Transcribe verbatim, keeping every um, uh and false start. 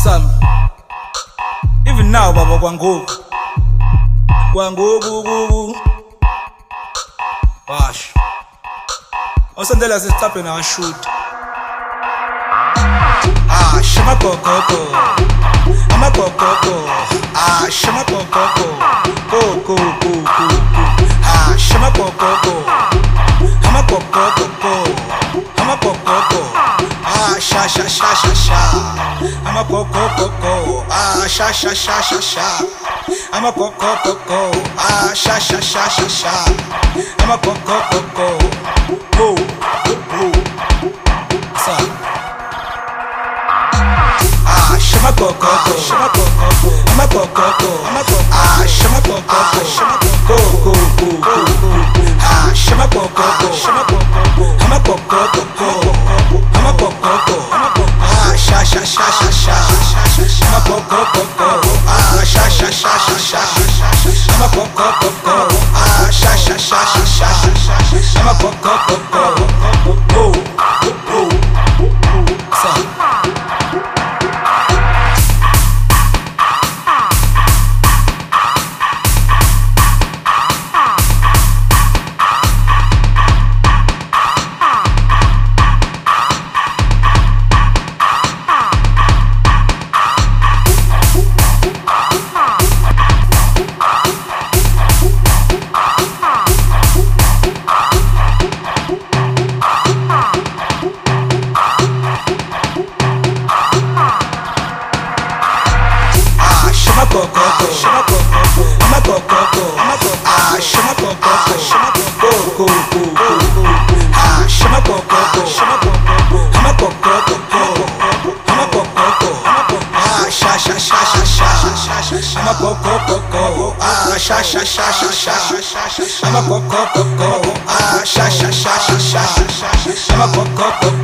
Sami. Even now baba kwangoku. Kwangoku kuku. Bash. Osandela sitaphe na shoot. Ah, shama kokoko. Ama kokoko. Ah, shama kokoko. Go go go go. Ah, shama kokoko. Ama kokoko. Ama kokoko. Ah, sha sha sha sha sha. Ama kokoko. Ah, sha sha sha sha sha. Ama kokoko. Ah, sha sha sha sha sha. Ama kokoko. Go go. Sa. Ah, shama kokoko. Shama kokoko. Ama kokoko. Ama kokoko. Ah, shama kokoko. Shama kokoko. Go go go. Ah, shama kokoko. Shama kokoko. Ama kokoko. Ama kokoko. Ah, sha sha sha sha sha. Ama kokoko. Ah, sha sha sha sha sha. Ama kokoko. Ah, sha sha sha sha sha. Ama kokoko. Go go. Sa. Shama kokoko, shama kokoko, ama kokoko, ama kokoko, ah, shama kokoko, shama kokoko, go go go, ah, shama kokoko, shama kokoko, ama kokoko, ama kokoko, ah, sha sha sha sha sha, ama kokoko, ah, sha sha sha sha sha, ama kokoko, ah, sha sha sha sha sha, ama kokoko.